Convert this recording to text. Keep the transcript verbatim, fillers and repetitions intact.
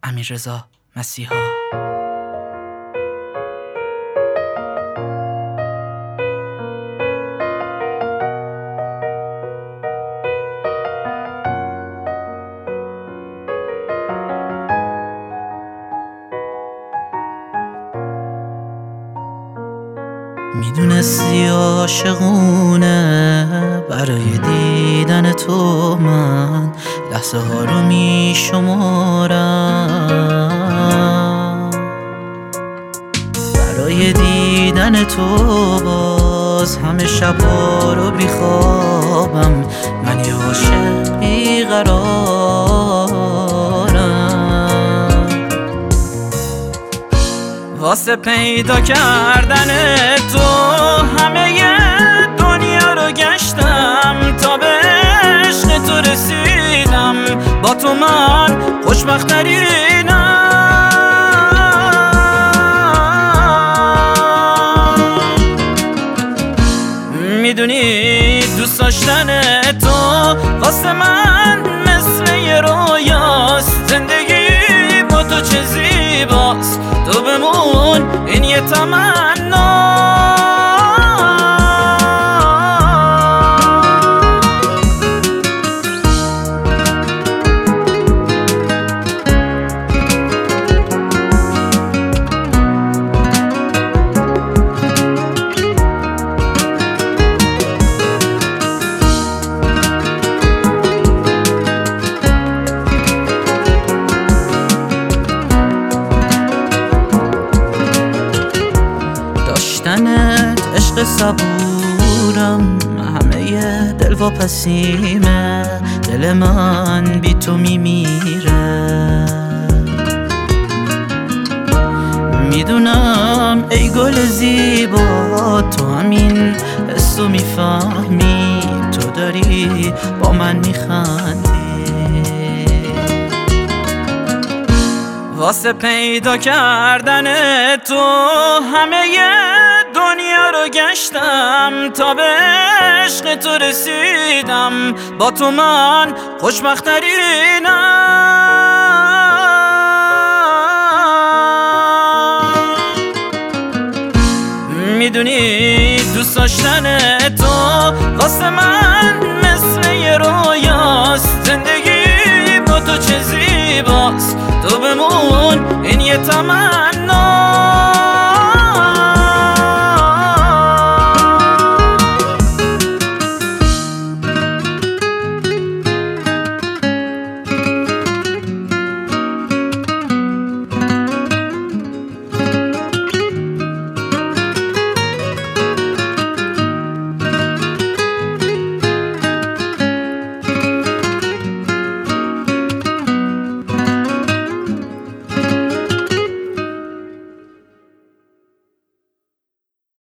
امیررضا مسیحا. میدونستی عاشقونه برای دیدن تو من لحظه ها رو میشمارم، برای دیدن تو باز همه شبها رو بیخوابم. من یه عاشق بیقرارم، واسه پیدا کردن تو همه دنیا رو گشتم تا به عشق تو رسیدم. با تو من خوشبخت‌ترینم. میدونی دوست داشتن تو واسه من مثل یه رویاست، زندگی با تو چه زیباست. تو بمون این یه تمنا. داشتنت عشق صبورم، همه دل واپسیمه، دل من بی تو میمیره. میدونم ای گل زیبا تو همین حسو میفهمی، تو داری با من میخندی. واسه پیدا کردن تو همه دنیا رو گشتم تا به عشق تو رسیدم. با تو من خوشبخت‌ترینم. میدونی دوست داشتن تو واسه من مثل یه رویاست، زندگی با تو چه زیباست. تو بمون این یه تمنا.